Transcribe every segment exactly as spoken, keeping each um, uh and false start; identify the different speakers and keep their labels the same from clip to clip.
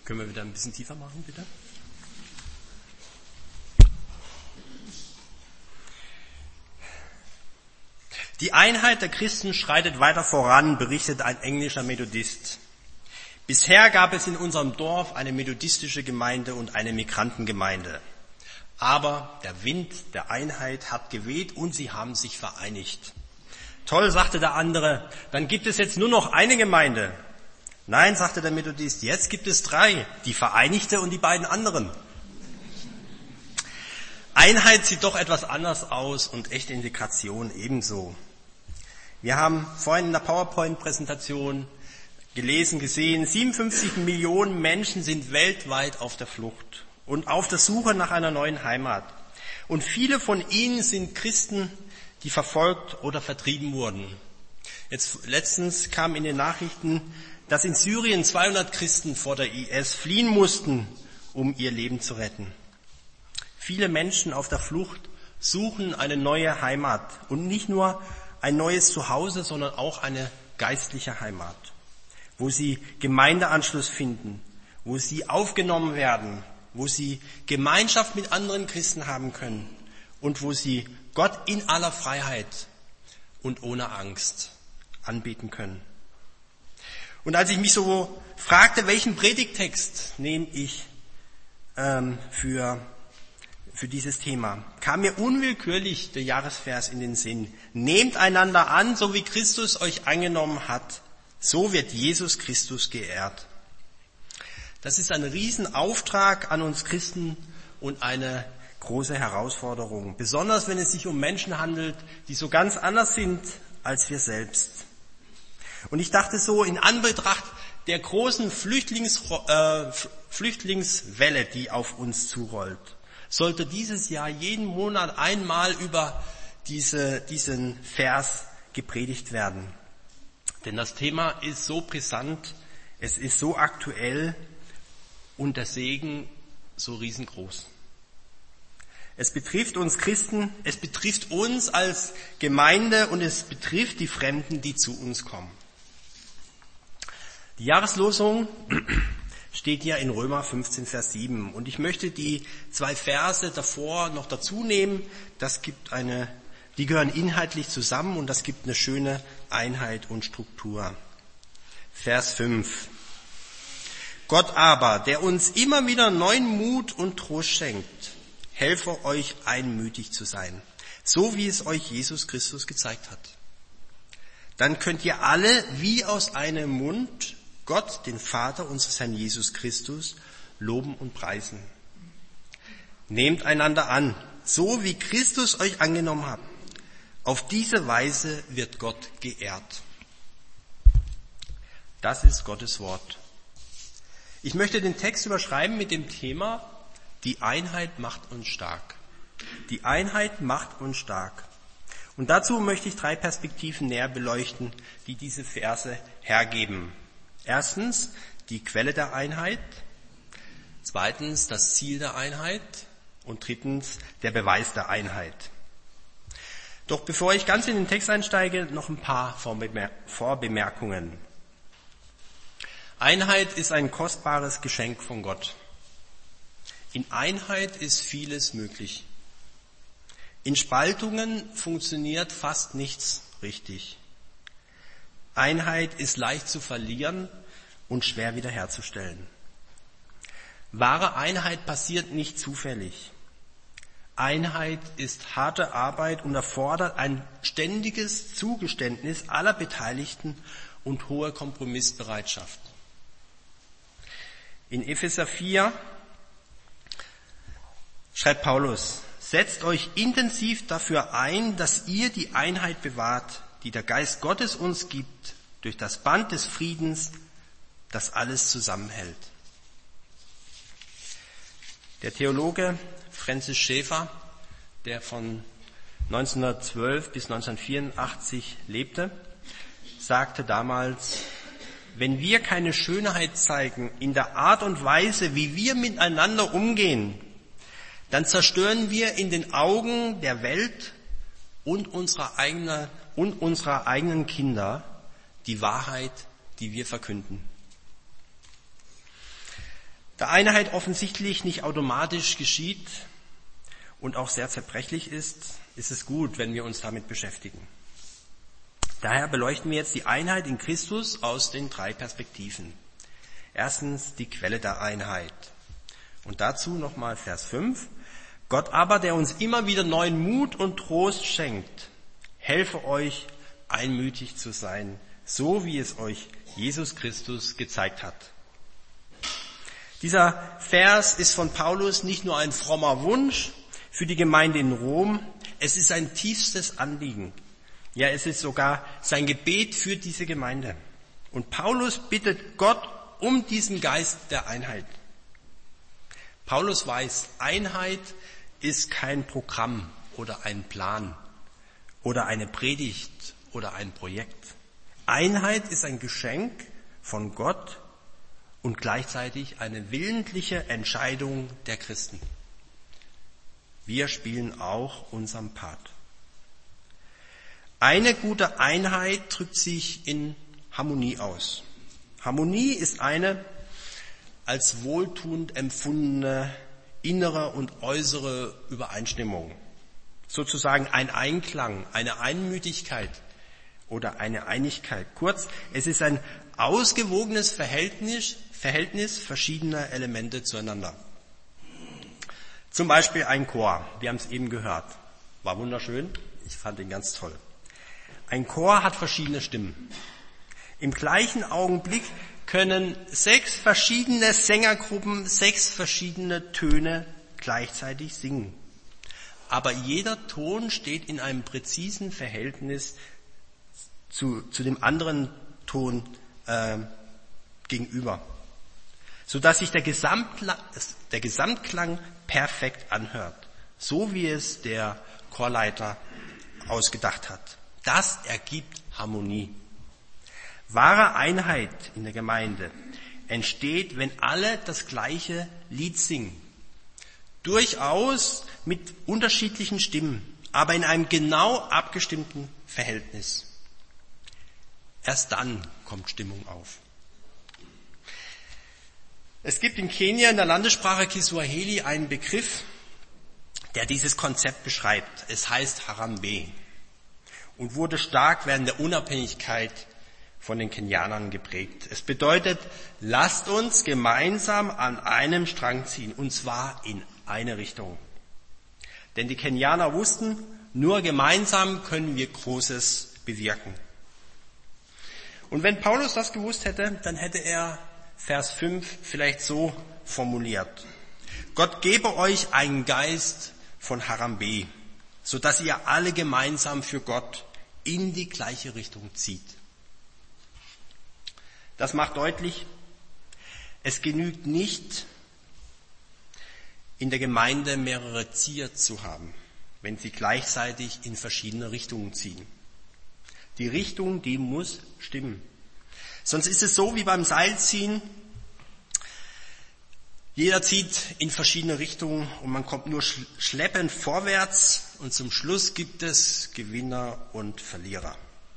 Speaker 1: Können wir wieder ein bisschen tiefer machen, bitte? Die Einheit der Christen schreitet weiter voran, berichtet ein englischer Methodist. Bisher gab es in unserem Dorf eine methodistische Gemeinde und eine Migrantengemeinde. Aber der Wind der Einheit hat geweht und sie haben sich vereinigt. Toll, sagte der andere, dann gibt es jetzt nur noch eine Gemeinde. Nein, sagte der Methodist, jetzt gibt es drei, die Vereinigte und die beiden anderen. Einheit sieht doch etwas anders aus und echte Integration ebenso. Wir haben vorhin in der PowerPoint-Präsentation gelesen, gesehen, siebenundfünfzig Millionen Menschen sind weltweit auf der Flucht und auf der Suche nach einer neuen Heimat. Und viele von ihnen sind Christen, die verfolgt oder vertrieben wurden. Jetzt letztens kam in den Nachrichten, dass in Syrien zweihundert Christen vor der I S fliehen mussten, um ihr Leben zu retten. Viele Menschen auf der Flucht suchen eine neue Heimat und nicht nur ein neues Zuhause, sondern auch eine geistliche Heimat, wo sie Gemeindeanschluss finden, wo sie aufgenommen werden, wo sie Gemeinschaft mit anderen Christen haben können und wo sie Gott in aller Freiheit und ohne Angst anbeten können. Und als ich mich so fragte, welchen Predigttext nehme ich ähm, für für dieses Thema, kam mir unwillkürlich der Jahresvers in den Sinn. Nehmt einander an, so wie Christus euch angenommen hat, so wird Jesus Christus geehrt. Das ist ein Riesenauftrag an uns Christen und eine große Herausforderung, besonders wenn es sich um Menschen handelt, die so ganz anders sind als wir selbst. Und ich dachte so, in Anbetracht der großen Flüchtlings, äh, Flüchtlingswelle, die auf uns zurollt, sollte dieses Jahr jeden Monat einmal über diese, diesen Vers gepredigt werden. Denn das Thema ist so brisant, es ist so aktuell und der Segen so riesengroß. Es betrifft uns Christen, es betrifft uns als Gemeinde und es betrifft die Fremden, die zu uns kommen. Die Jahreslosung steht ja in Römer fünfzehn, Vers sieben. Und ich möchte die zwei Verse davor noch dazu nehmen. Das gibt eine, die gehören inhaltlich zusammen und das gibt eine schöne Einheit und Struktur. Vers fünf. Gott aber, der uns immer wieder neuen Mut und Trost schenkt, helfe euch einmütig zu sein, so wie es euch Jesus Christus gezeigt hat. Dann könnt ihr alle wie aus einem Mund Gott, den Vater unseres Herrn Jesus Christus, loben und preisen. Nehmt einander an, so wie Christus euch angenommen hat. Auf diese Weise wird Gott geehrt. Das ist Gottes Wort. Ich möchte den Text überschreiben mit dem Thema, die Einheit macht uns stark. Die Einheit macht uns stark. Und dazu möchte ich drei Perspektiven näher beleuchten, die diese Verse hergeben. Erstens die Quelle der Einheit, zweitens das Ziel der Einheit und drittens der Beweis der Einheit. Doch bevor ich ganz in den Text einsteige, noch ein paar Vorbemerkungen. Einheit ist ein kostbares Geschenk von Gott. In Einheit ist vieles möglich. In Spaltungen funktioniert fast nichts richtig. Einheit ist leicht zu verlieren und schwer wiederherzustellen. Wahre Einheit passiert nicht zufällig. Einheit ist harte Arbeit und erfordert ein ständiges Zugeständnis aller Beteiligten und hohe Kompromissbereitschaft. In Epheser vier schreibt Paulus, setzt euch intensiv dafür ein, dass ihr die Einheit bewahrt, die der Geist Gottes uns gibt, durch das Band des Friedens, das alles zusammenhält. Der Theologe Francis Schaeffer, der von neunzehnhundertzwölf bis neunzehnhundertvierundachtzig lebte, sagte damals, wenn wir keine Schönheit zeigen in der Art und Weise, wie wir miteinander umgehen, dann zerstören wir in den Augen der Welt und unserer eigenen, und unserer eigenen Kinder die Wahrheit, die wir verkünden. Da Einheit offensichtlich nicht automatisch geschieht und auch sehr zerbrechlich ist, ist es gut, wenn wir uns damit beschäftigen. Daher beleuchten wir jetzt die Einheit in Christus aus den drei Perspektiven. Erstens die Quelle der Einheit. Und dazu nochmal Vers fünf. Gott aber, der uns immer wieder neuen Mut und Trost schenkt, helfe euch, einmütig zu sein, so wie es euch Jesus Christus gezeigt hat. Dieser Vers ist von Paulus nicht nur ein frommer Wunsch für die Gemeinde in Rom, es ist sein tiefstes Anliegen. Ja, es ist sogar sein Gebet für diese Gemeinde. Und Paulus bittet Gott um diesen Geist der Einheit. Paulus weiß, Einheit ist kein Programm oder ein Plan oder eine Predigt oder ein Projekt. Einheit ist ein Geschenk von Gott und gleichzeitig eine willentliche Entscheidung der Christen. Wir spielen auch unseren Part. Eine gute Einheit drückt sich in Harmonie aus. Harmonie ist eine als wohltuend empfundene innere und äußere Übereinstimmung. Sozusagen ein Einklang, eine Einmütigkeit oder eine Einigkeit. Kurz, es ist ein ausgewogenes Verhältnis, Verhältnis verschiedener Elemente zueinander. Zum Beispiel ein Chor, wir haben es eben gehört, war wunderschön, ich fand ihn ganz toll. Ein Chor hat verschiedene Stimmen. Im gleichen Augenblick können sechs verschiedene Sängergruppen sechs verschiedene Töne gleichzeitig singen. Aber jeder Ton steht in einem präzisen Verhältnis zu, zu dem anderen Ton äh, gegenüber, sodass sich der Gesamtklang, der Gesamtklang perfekt anhört, so wie es der Chorleiter ausgedacht hat. Das ergibt Harmonie. Wahre Einheit in der Gemeinde entsteht, wenn alle das gleiche Lied singen. Durchaus mit unterschiedlichen Stimmen, aber in einem genau abgestimmten Verhältnis. Erst dann kommt Stimmung auf. Es gibt in Kenia in der Landessprache Kiswahili einen Begriff, der dieses Konzept beschreibt. Es heißt Harambee und wurde stark während der Unabhängigkeit von den Kenianern geprägt. Es bedeutet, lasst uns gemeinsam an einem Strang ziehen, und zwar in eine Richtung. Denn die Kenianer wussten, nur gemeinsam können wir Großes bewirken. Und wenn Paulus das gewusst hätte, dann hätte er Vers fünf vielleicht so formuliert. Gott gebe euch einen Geist von Harambee, sodass ihr alle gemeinsam für Gott in die gleiche Richtung zieht. Das macht deutlich, es genügt nicht, in der Gemeinde mehrere Zieher zu haben, wenn sie gleichzeitig in verschiedene Richtungen ziehen. Die Richtung, die muss stimmen. Sonst ist es so wie beim Seilziehen. Jeder zieht in verschiedene Richtungen und man kommt nur schleppend vorwärts und zum Schluss gibt es Gewinner und Verlierer.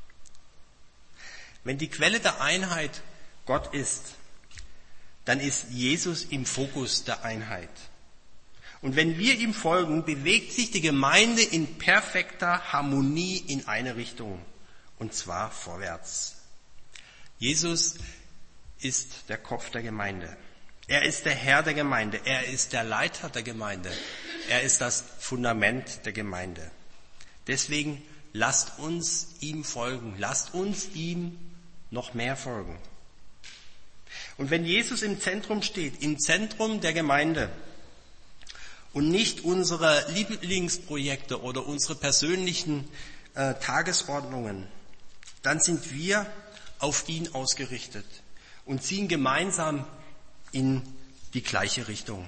Speaker 1: Wenn die Quelle der Einheit Gott ist, dann ist Jesus im Fokus der Einheit. Und wenn wir ihm folgen, bewegt sich die Gemeinde in perfekter Harmonie in eine Richtung, und zwar vorwärts. Jesus ist der Kopf der Gemeinde. Er ist der Herr der Gemeinde. Er ist der Leiter der Gemeinde. Er ist das Fundament der Gemeinde. Deswegen lasst uns ihm folgen. Lasst uns ihm noch mehr folgen. Und wenn Jesus im Zentrum steht, im Zentrum der Gemeinde und nicht unsere Lieblingsprojekte oder unsere persönlichen äh, Tagesordnungen, dann sind wir auf ihn ausgerichtet und ziehen gemeinsam in die gleiche Richtung.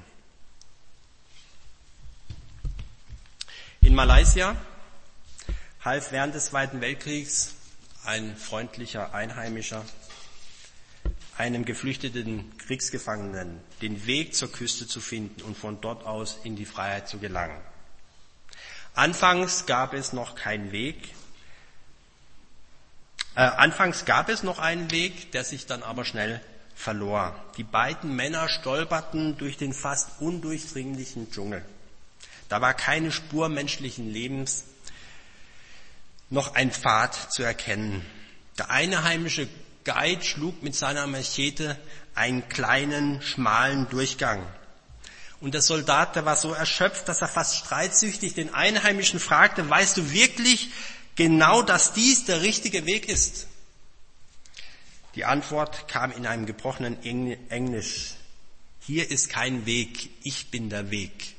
Speaker 1: In Malaysia half während des Zweiten Weltkriegs ein freundlicher Einheimischer einem geflüchteten Kriegsgefangenen den Weg zur Küste zu finden und von dort aus in die Freiheit zu gelangen. Anfangs gab es noch keinen Weg. Äh, anfangs gab es noch einen Weg, der sich dann aber schnell verlor. Die beiden Männer stolperten durch den fast undurchdringlichen Dschungel. Da war keine Spur menschlichen Lebens, noch ein Pfad zu erkennen. Der einheimische Guide schlug mit seiner Machete einen kleinen, schmalen Durchgang. Und der Soldat, der war so erschöpft, dass er fast streitsüchtig den Einheimischen fragte, weißt du wirklich genau, dass dies der richtige Weg ist? Die Antwort kam in einem gebrochenen Englisch. Hier ist kein Weg, ich bin der Weg.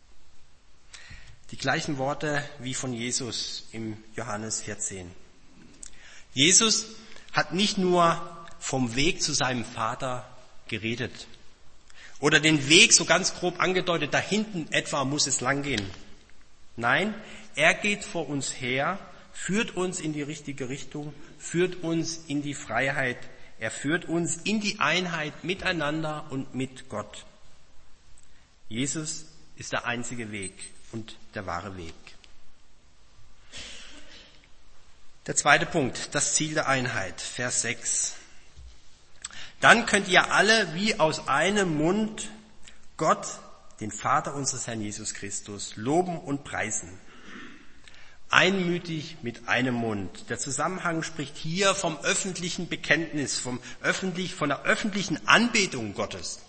Speaker 1: Die gleichen Worte wie von Jesus im Johannes vierzehn. Jesus hat nicht nur vom Weg zu seinem Vater geredet oder den Weg so ganz grob angedeutet, da hinten etwa muss es langgehen. Nein, er geht vor uns her, führt uns in die richtige Richtung, führt uns in die Freiheit. Er führt uns in die Einheit miteinander und mit Gott. Jesus ist der einzige Weg und der wahre Weg. Der zweite Punkt, das Ziel der Einheit, Vers sechs. Dann könnt ihr alle wie aus einem Mund Gott, den Vater unseres Herrn Jesus Christus, loben und preisen. Einmütig mit einem Mund. Der Zusammenhang spricht hier vom öffentlichen Bekenntnis, vom öffentlich, von der öffentlichen Anbetung Gottes.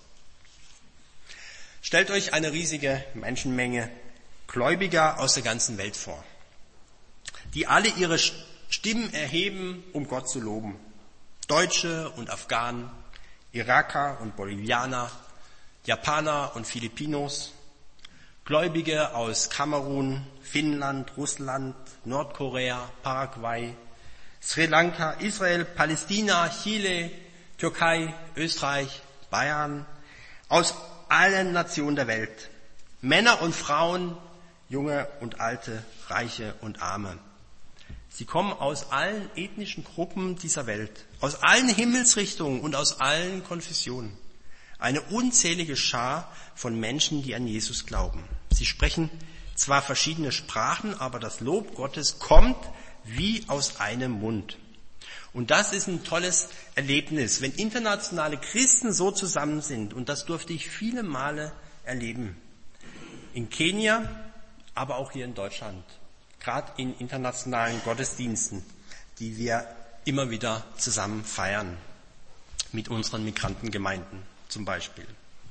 Speaker 1: Stellt euch eine riesige Menschenmenge Gläubiger aus der ganzen Welt vor, die alle ihre Stimmen erheben, um Gott zu loben. Deutsche und Afghanen, Iraker und Bolivianer, Japaner und Filipinos, Gläubige aus Kamerun, Finnland, Russland, Nordkorea, Paraguay, Sri Lanka, Israel, Palästina, Chile, Türkei, Österreich, Bayern, aus allen Nationen der Welt. Männer und Frauen, Junge und Alte, Reiche und Arme. Sie kommen aus allen ethnischen Gruppen dieser Welt, aus allen Himmelsrichtungen und aus allen Konfessionen. Eine unzählige Schar von Menschen, die an Jesus glauben. Sie sprechen zwar verschiedene Sprachen, aber das Lob Gottes kommt wie aus einem Mund. Und das ist ein tolles Erlebnis, wenn internationale Christen so zusammen sind. Und das durfte ich viele Male erleben. In Kenia, aber auch hier in Deutschland. Gerade in internationalen Gottesdiensten, die wir immer wieder zusammen feiern. Mit unseren Migrantengemeinden zum Beispiel.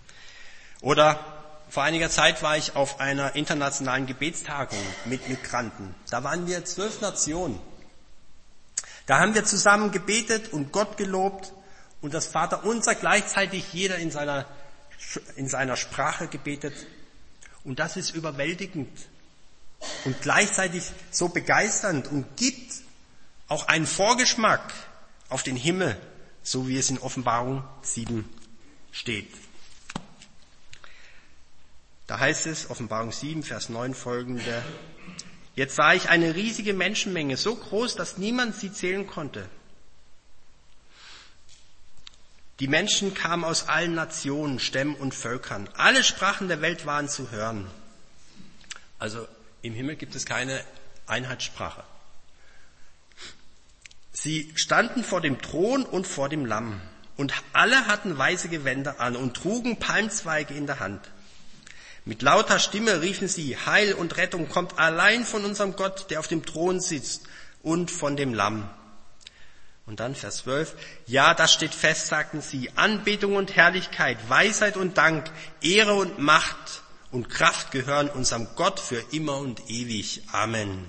Speaker 1: Oder vor einiger Zeit war ich auf einer internationalen Gebetstagung mit Migranten. Da waren wir zwölf Nationen. Da haben wir zusammen gebetet und Gott gelobt und das Vaterunser gleichzeitig jeder in seiner, in seiner Sprache gebetet. Und das ist überwältigend und gleichzeitig so begeisternd und gibt auch einen Vorgeschmack auf den Himmel, so wie es in Offenbarung sieben steht. Da heißt es, Offenbarung sieben, Vers neun folgende, jetzt sah ich eine riesige Menschenmenge, so groß, dass niemand sie zählen konnte. Die Menschen kamen aus allen Nationen, Stämmen und Völkern. Alle Sprachen der Welt waren zu hören. Also im Himmel gibt es keine Einheitssprache. Sie standen vor dem Thron und vor dem Lamm. Und alle hatten weiße Gewänder an und trugen Palmzweige in der Hand. Mit lauter Stimme riefen sie, Heil und Rettung kommt allein von unserem Gott, der auf dem Thron sitzt, und von dem Lamm. Und dann Vers zwölf, ja, das steht fest, sagten sie, Anbetung und Herrlichkeit, Weisheit und Dank, Ehre und Macht und Kraft gehören unserem Gott für immer und ewig. Amen.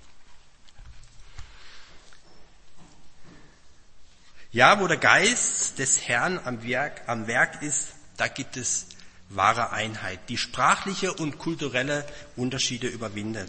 Speaker 1: Ja, wo der Geist des Herrn am Werk, am Werk ist, da gibt es wahre Einheit, die sprachliche und kulturelle Unterschiede überwindet.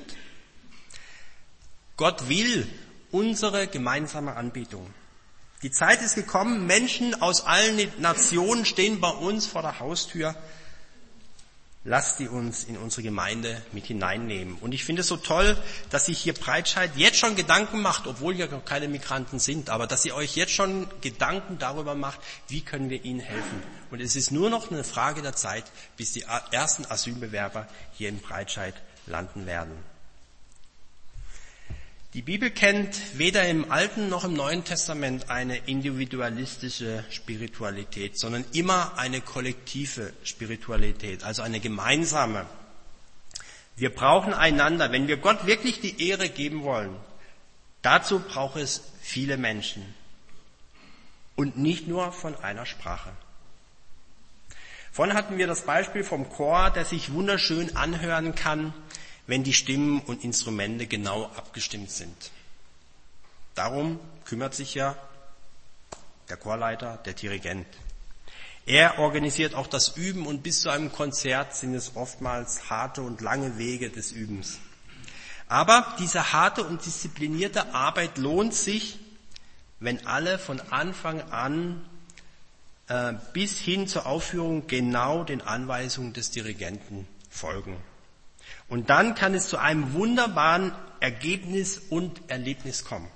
Speaker 1: Gott will unsere gemeinsame Anbetung. Die Zeit ist gekommen, Menschen aus allen Nationen stehen bei uns vor der Haustür. Lasst sie uns in unsere Gemeinde mit hineinnehmen. Und ich finde es so toll, dass sich hier Breitscheid jetzt schon Gedanken macht, obwohl hier noch keine Migranten sind, aber dass ihr euch jetzt schon Gedanken darüber macht, wie können wir ihnen helfen. Und es ist nur noch eine Frage der Zeit, bis die ersten Asylbewerber hier in Breitscheid landen werden. Die Bibel kennt weder im Alten noch im Neuen Testament eine individualistische Spiritualität, sondern immer eine kollektive Spiritualität, also eine gemeinsame. Wir brauchen einander. Wenn wir Gott wirklich die Ehre geben wollen, dazu braucht es viele Menschen und nicht nur von einer Sprache. Vorhin hatten wir das Beispiel vom Chor, der sich wunderschön anhören kann, wenn die Stimmen und Instrumente genau abgestimmt sind. Darum kümmert sich ja der Chorleiter, der Dirigent. Er organisiert auch das Üben und bis zu einem Konzert sind es oftmals harte und lange Wege des Übens. Aber diese harte und disziplinierte Arbeit lohnt sich, wenn alle von Anfang an äh, bis hin zur Aufführung genau den Anweisungen des Dirigenten folgen. Und dann kann es zu einem wunderbaren Ergebnis und Erlebnis kommen.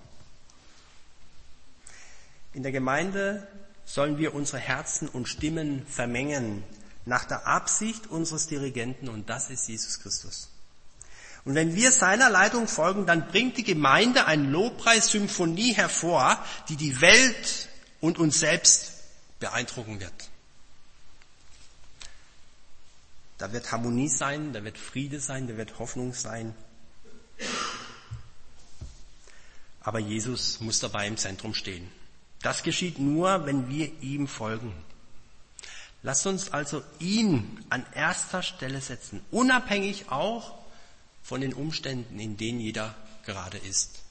Speaker 1: In der Gemeinde sollen wir unsere Herzen und Stimmen vermengen nach der Absicht unseres Dirigenten, und das ist Jesus Christus. Und wenn wir seiner Leitung folgen, dann bringt die Gemeinde eine Lobpreissymphonie hervor, die die Welt und uns selbst beeindrucken wird. Da wird Harmonie sein, da wird Friede sein, da wird Hoffnung sein. Aber Jesus muss dabei im Zentrum stehen. Das geschieht nur, wenn wir ihm folgen. Lasst uns also ihn an erster Stelle setzen, unabhängig auch von den Umständen, in denen jeder gerade ist.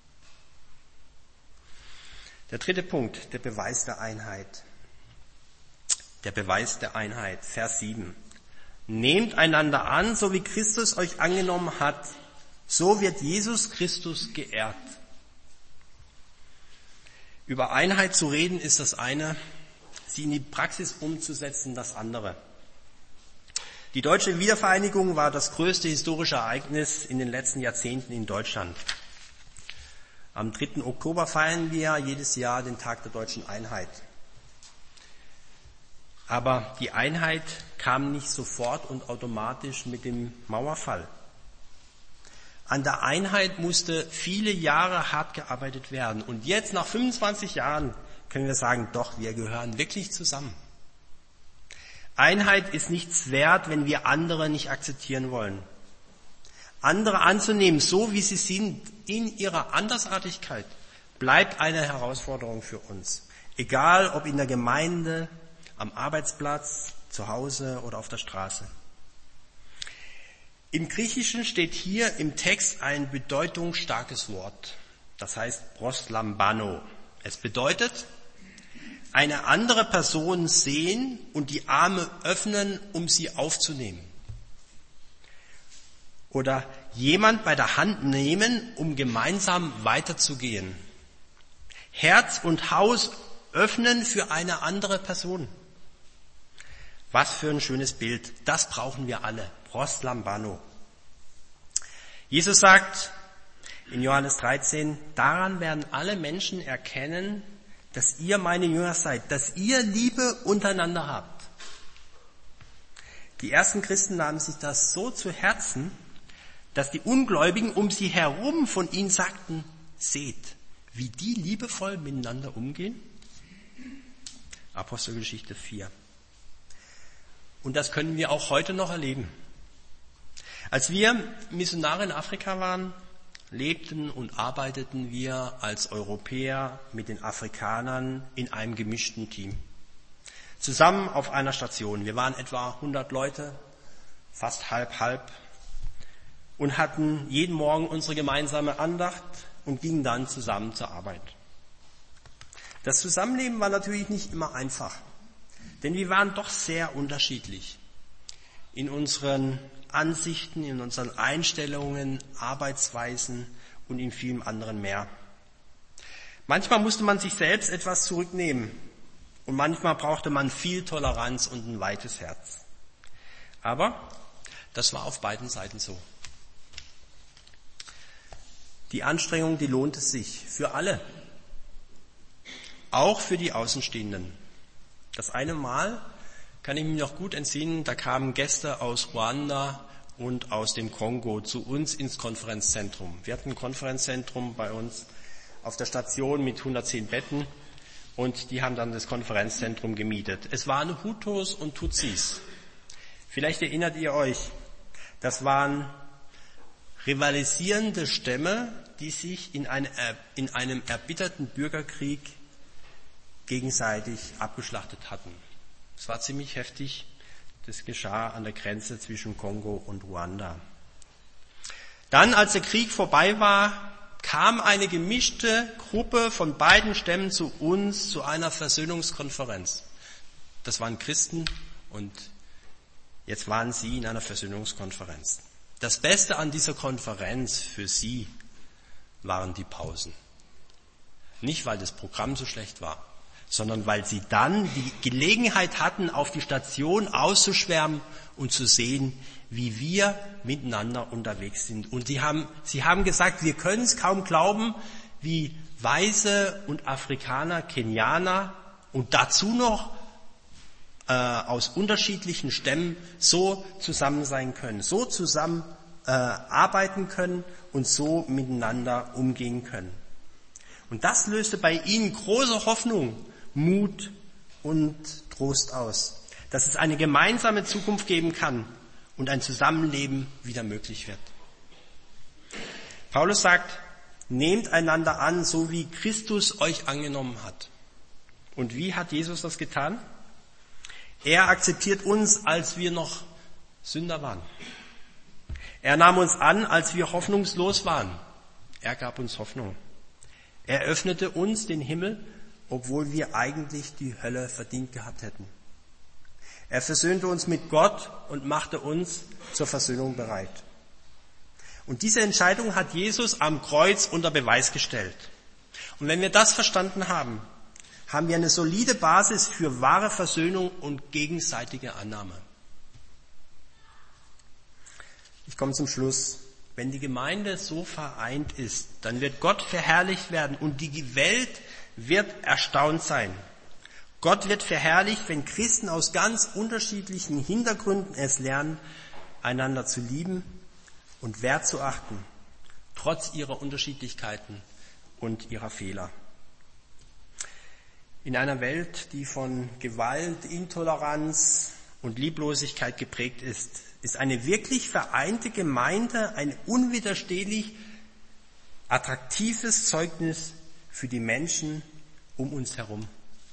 Speaker 1: Der dritte Punkt, der Beweis der Einheit. Der Beweis der Einheit, Vers sieben. Nehmt einander an, so wie Christus euch angenommen hat, so wird Jesus Christus geehrt. Über Einheit zu reden ist das eine, sie in die Praxis umzusetzen das andere. Die deutsche Wiedervereinigung war das größte historische Ereignis in den letzten Jahrzehnten in Deutschland. Am dritten Oktober feiern wir jedes Jahr den Tag der deutschen Einheit. Aber die Einheit kam nicht sofort und automatisch mit dem Mauerfall. An der Einheit musste viele Jahre hart gearbeitet werden. Und jetzt, nach fünfundzwanzig Jahren, können wir sagen, doch, wir gehören wirklich zusammen. Einheit ist nichts wert, wenn wir andere nicht akzeptieren wollen. Andere anzunehmen, so wie sie sind, in ihrer Andersartigkeit, bleibt eine Herausforderung für uns. Egal, ob in der Gemeinde, am Arbeitsplatz, zu Hause oder auf der Straße. Im Griechischen steht hier im Text ein bedeutungsstarkes Wort. Das heißt proslambano. Es bedeutet, eine andere Person sehen und die Arme öffnen, um sie aufzunehmen. Oder jemand bei der Hand nehmen, um gemeinsam weiterzugehen. Herz und Haus öffnen für eine andere Person. Was für ein schönes Bild. Das brauchen wir alle. Proslambano. Jesus sagt in Johannes dreizehn, daran werden alle Menschen erkennen, dass ihr meine Jünger seid, dass ihr Liebe untereinander habt. Die ersten Christen nahmen sich das so zu Herzen, dass die Ungläubigen um sie herum von ihnen sagten, seht, wie die liebevoll miteinander umgehen. Apostelgeschichte vier. Und das können wir auch heute noch erleben. Als wir Missionare in Afrika waren, lebten und arbeiteten wir als Europäer mit den Afrikanern in einem gemischten Team. Zusammen auf einer Station. Wir waren etwa hundert Leute, fast halb halb, und hatten jeden Morgen unsere gemeinsame Andacht und gingen dann zusammen zur Arbeit. Das Zusammenleben war natürlich nicht immer einfach. Denn wir waren doch sehr unterschiedlich in unseren Ansichten, in unseren Einstellungen, Arbeitsweisen und in vielem anderen mehr. Manchmal musste man sich selbst etwas zurücknehmen und manchmal brauchte man viel Toleranz und ein weites Herz. Aber das war auf beiden Seiten so. Die Anstrengung, die lohnte sich für alle, auch für die Außenstehenden. Das eine Mal kann ich mich noch gut entsinnen, da kamen Gäste aus Ruanda und aus dem Kongo zu uns ins Konferenzzentrum. Wir hatten ein Konferenzzentrum bei uns auf der Station mit hundertzehn Betten und die haben dann das Konferenzzentrum gemietet. Es waren Hutus und Tutsis. Vielleicht erinnert ihr euch, das waren rivalisierende Stämme, die sich in, eine, in einem erbitterten Bürgerkrieg gegenseitig abgeschlachtet hatten. Es war ziemlich heftig. Das geschah an der Grenze zwischen Kongo und Ruanda. Dann, als der Krieg vorbei war, kam eine gemischte Gruppe von beiden Stämmen zu uns zu einer Versöhnungskonferenz. Das waren Christen und jetzt waren sie in einer Versöhnungskonferenz. Das Beste an dieser Konferenz für sie waren die Pausen. Nicht, weil das Programm so schlecht war, sondern weil sie dann die Gelegenheit hatten, auf die Station auszuschwärmen und zu sehen, wie wir miteinander unterwegs sind. Und sie haben, sie haben gesagt, wir können es kaum glauben, wie Weiße und Afrikaner, Kenianer und dazu noch äh, aus unterschiedlichen Stämmen so zusammen sein können, so zusammen äh, arbeiten können und so miteinander umgehen können. Und das löste bei ihnen große Hoffnung, Mut und Trost aus, dass es eine gemeinsame Zukunft geben kann und ein Zusammenleben wieder möglich wird. Paulus sagt, nehmt einander an, so wie Christus euch angenommen hat. Und wie hat Jesus das getan? Er akzeptiert uns, als wir noch Sünder waren. Er nahm uns an, als wir hoffnungslos waren. Er gab uns Hoffnung. Er öffnete uns den Himmel, obwohl wir eigentlich die Hölle verdient gehabt hätten. Er versöhnte uns mit Gott und machte uns zur Versöhnung bereit. Und diese Entscheidung hat Jesus am Kreuz unter Beweis gestellt. Und wenn wir das verstanden haben, haben wir eine solide Basis für wahre Versöhnung und gegenseitige Annahme. Ich komme zum Schluss. Wenn die Gemeinde so vereint ist, dann wird Gott verherrlicht werden und die Welt wird erstaunt sein. Gott wird verherrlicht, wenn Christen aus ganz unterschiedlichen Hintergründen es lernen, einander zu lieben und Wert zu achten, trotz ihrer Unterschiedlichkeiten und ihrer Fehler. In einer Welt, die von Gewalt, Intoleranz und Lieblosigkeit geprägt ist, ist eine wirklich vereinte Gemeinde ein unwiderstehlich attraktives Zeugnis für die Menschen um uns herum.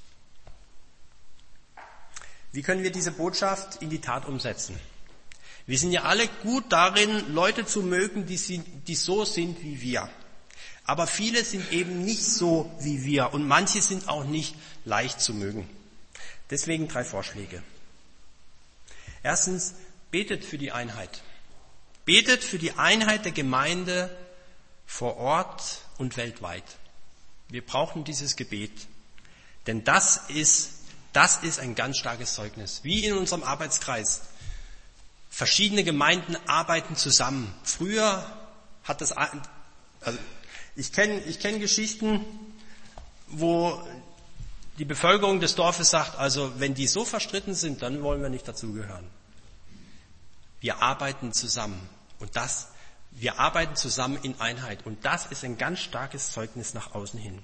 Speaker 1: Wie können wir diese Botschaft in die Tat umsetzen? Wir sind ja alle gut darin, Leute zu mögen, die, sind, die so sind wie wir. Aber viele sind eben nicht so wie wir und manche sind auch nicht leicht zu mögen. Deswegen drei Vorschläge. Erstens, betet für die Einheit. Betet für die Einheit der Gemeinde vor Ort und weltweit. Wir brauchen dieses Gebet, denn das ist, das ist ein ganz starkes Zeugnis. Wie in unserem Arbeitskreis. Verschiedene Gemeinden arbeiten zusammen. Früher hat das, also ich kenne ich kenne Geschichten, wo die Bevölkerung des Dorfes sagt, also wenn die so verstritten sind, dann wollen wir nicht dazugehören. Wir arbeiten zusammen und das, wir arbeiten zusammen in Einheit und das ist ein ganz starkes Zeugnis nach außen hin.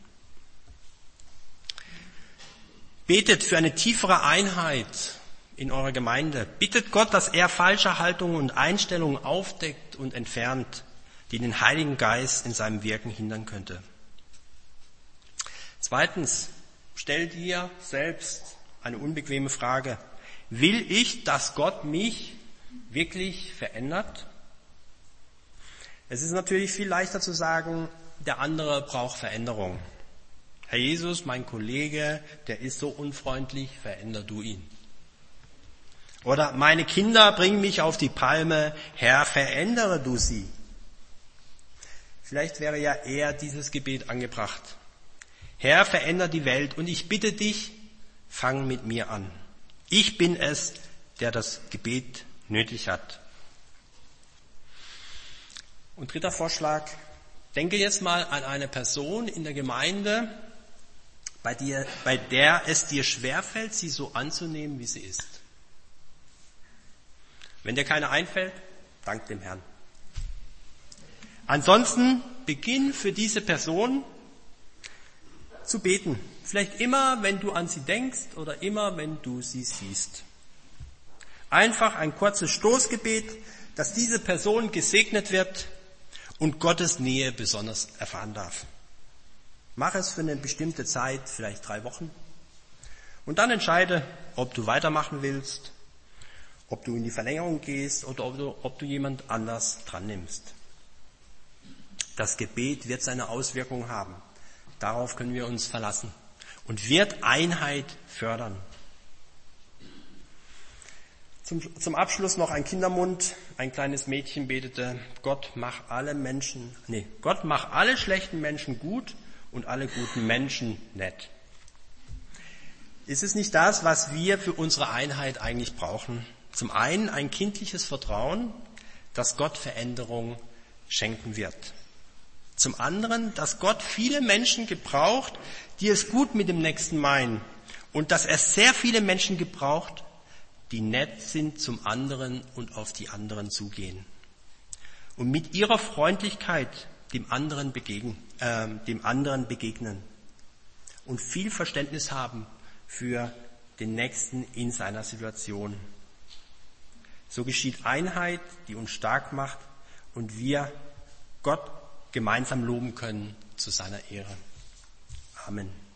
Speaker 1: Betet für eine tiefere Einheit in eurer Gemeinde. Bittet Gott, dass er falsche Haltungen und Einstellungen aufdeckt und entfernt, die den Heiligen Geist in seinem Wirken hindern könnte. Zweitens, stell dir selbst eine unbequeme Frage. Will ich, dass Gott mich wirklich verändert? Es ist natürlich viel leichter zu sagen, der andere braucht Veränderung. Herr Jesus, mein Kollege, der ist so unfreundlich, veränder du ihn. Oder meine Kinder bringen mich auf die Palme, Herr, verändere du sie. Vielleicht wäre ja eher dieses Gebet angebracht. Herr, veränder die Welt und ich bitte dich, fang mit mir an. Ich bin es, der das Gebet nötig hat. Und dritter Vorschlag, denke jetzt mal an eine Person in der Gemeinde, bei, dir, bei der es dir schwerfällt, sie so anzunehmen, wie sie ist. Wenn dir keine einfällt, Dank dem Herrn. Ansonsten beginn für diese Person zu beten. Vielleicht immer, wenn du an sie denkst oder immer, wenn du sie siehst. Einfach ein kurzes Stoßgebet, dass diese Person gesegnet wird und Gottes Nähe besonders erfahren darf. Mach es für eine bestimmte Zeit, vielleicht drei Wochen. Und dann entscheide, ob du weitermachen willst, ob du in die Verlängerung gehst oder ob du, ob du jemand anders dran nimmst. Das Gebet wird seine Auswirkungen haben. Darauf können wir uns verlassen und wird Einheit fördern. Zum, zum Abschluss noch ein Kindermund. Ein kleines Mädchen betete: Gott mach alle Menschen, nee, Gott mach alle schlechten Menschen gut und alle guten Menschen nett. Ist es nicht das, was wir für unsere Einheit eigentlich brauchen? Zum einen ein kindliches Vertrauen, dass Gott Veränderung schenken wird. Zum anderen, dass Gott viele Menschen gebraucht, die es gut mit dem Nächsten meinen. Und dass er sehr viele Menschen gebraucht, die nett sind zum anderen und auf die anderen zugehen. Und mit ihrer Freundlichkeit dem anderen begegnen, äh, dem anderen begegnen. Und viel Verständnis haben für den Nächsten in seiner Situation. So geschieht Einheit, die uns stark macht und wir Gott gemeinsam loben können zu seiner Ehre. Amen.